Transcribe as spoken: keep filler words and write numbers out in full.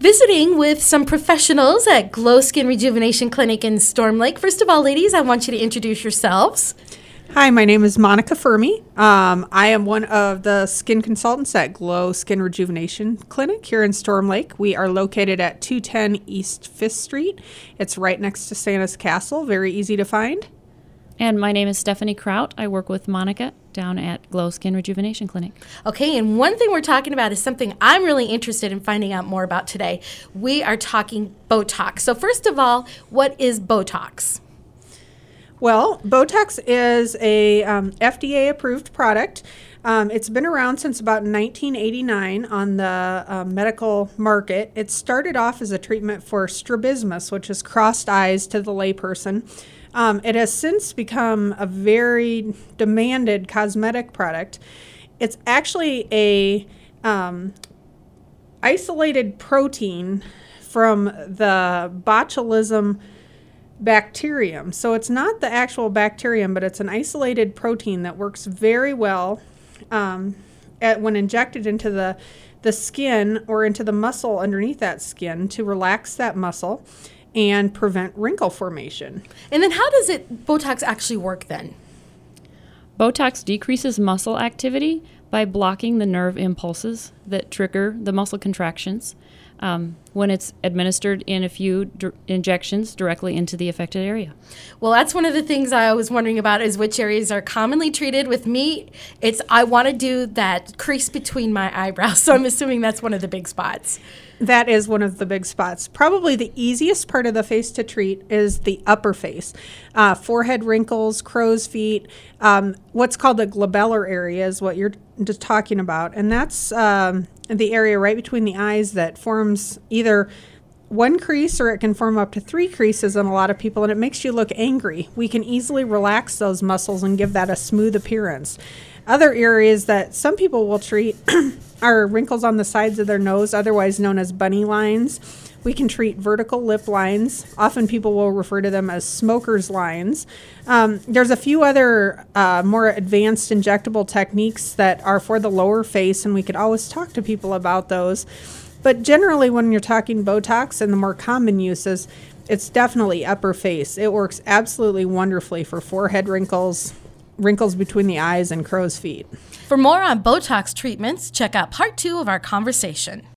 visiting with some professionals at Glow Skin Rejuvenation Clinic in Storm Lake. First of all, ladies, I want you to introduce yourselves. Hi, my name is Monica Fermi. Um, I am one of the skin consultants at Glow Skin Rejuvenation Clinic here in Storm Lake. We are located at two ten East fifth Street. It's right next to Santa's Castle, very easy to find. And my name is Stephanie Kraut. I work with Monica down at Glow Skin Rejuvenation Clinic. Okay, and one thing we're talking about is something I'm really interested in finding out more about today. We are talking Botox. So first of all, what is Botox? Well, Botox is a um, F D A-approved product. Um, it's been around since about nineteen eighty-nine on the uh, medical market. It started off as a treatment for strabismus, which is crossed eyes to the layperson. Um, it has since become a very demanded cosmetic product. It's actually a um, isolated protein from the botulism bacterium. So it's not the actual bacterium, but it's an isolated protein that works very well um, at, when injected into the, the skin or into the muscle underneath that skin to relax that muscle and prevent wrinkle formation. And then how does it Botox actually work then? Botox decreases muscle activity by blocking the nerve impulses that trigger the muscle contractions um, when it's administered in a few d- injections directly into the affected area. Well, that's one of the things I was wondering about is which areas are commonly treated. With me, it's I want to do that crease between my eyebrows, so I'm assuming that's one of the big spots. That is one of the big spots. Probably the easiest part of the face to treat is the upper face. Uh, forehead wrinkles, crow's feet, um, what's called the glabellar area is what you're just talking about. And that's um, the area right between the eyes that forms either one crease or it can form up to three creases in a lot of people, and it makes you look angry. We can easily relax those muscles and give that a smooth appearance. Other areas that some people will treat are wrinkles on the sides of their nose, otherwise known as bunny lines. We can treat vertical lip lines. Often people will refer to them as smoker's lines. Um, there's a few other uh, more advanced injectable techniques that are for the lower face, and we could always talk to people about those. But generally, when you're talking Botox and the more common uses, it's definitely upper face. It works absolutely wonderfully for forehead wrinkles, wrinkles between the eyes, and crow's feet. For more on Botox treatments, check out part two of our conversation.